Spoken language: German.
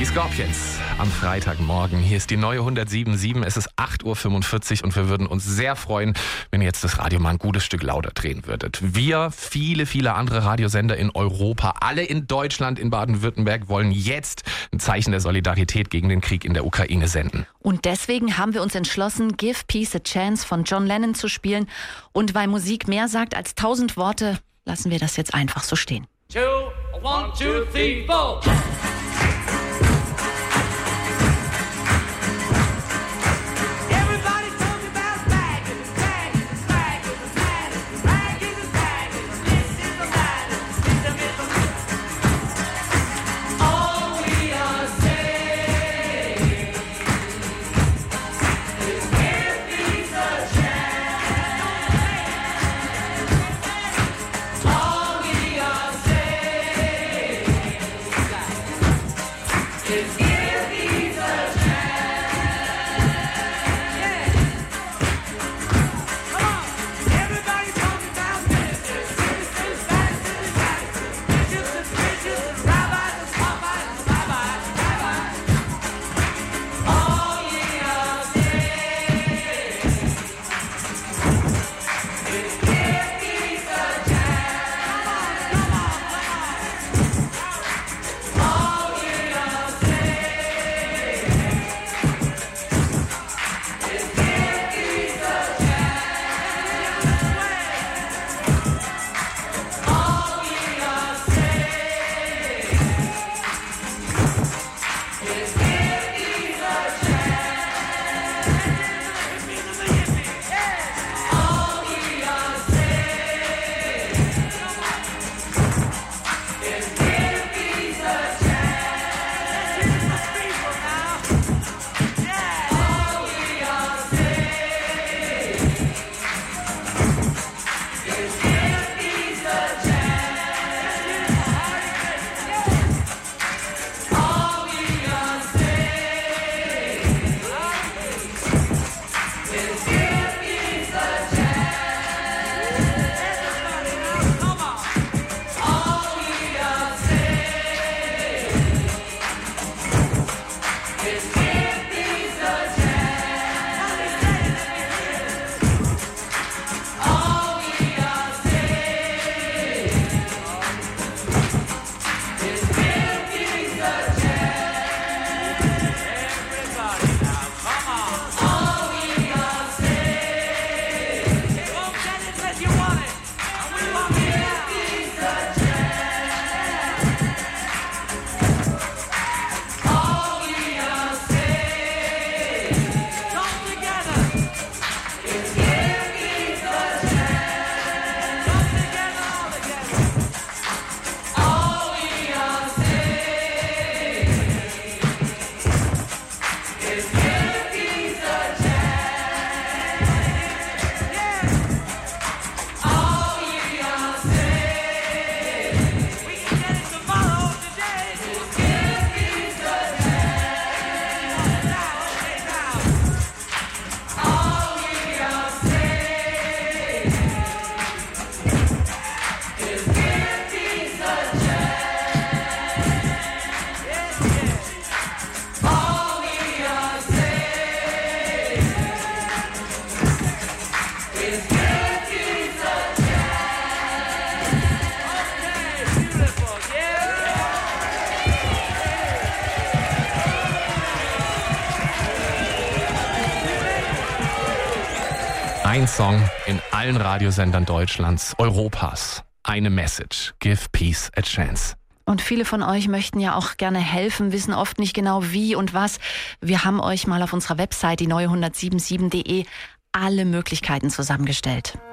Die Scorpions am Freitagmorgen. Hier ist die neue 107.7. Es ist 8.45 Uhr und wir würden uns sehr freuen, wenn ihr jetzt das Radio mal ein gutes Stück lauter drehen würdet. Wir, viele andere Radiosender in Europa, alle in Deutschland, in Baden-Württemberg, wollen jetzt ein Zeichen der Solidarität gegen den Krieg in der Ukraine senden. Und deswegen haben wir uns entschlossen, Give Peace a Chance von John Lennon zu spielen. Und weil Musik mehr sagt als 1000 Worte, lassen wir das jetzt einfach so stehen. 2, 1, 2, 3, 4. Ein Song in allen Radiosendern Deutschlands, Europas. Eine Message. Give Peace a Chance. Und viele von euch möchten ja auch gerne helfen, wissen oft nicht genau wie und was. Wir haben euch mal auf unserer Website, die neue 107.7.de, alle Möglichkeiten zusammengestellt.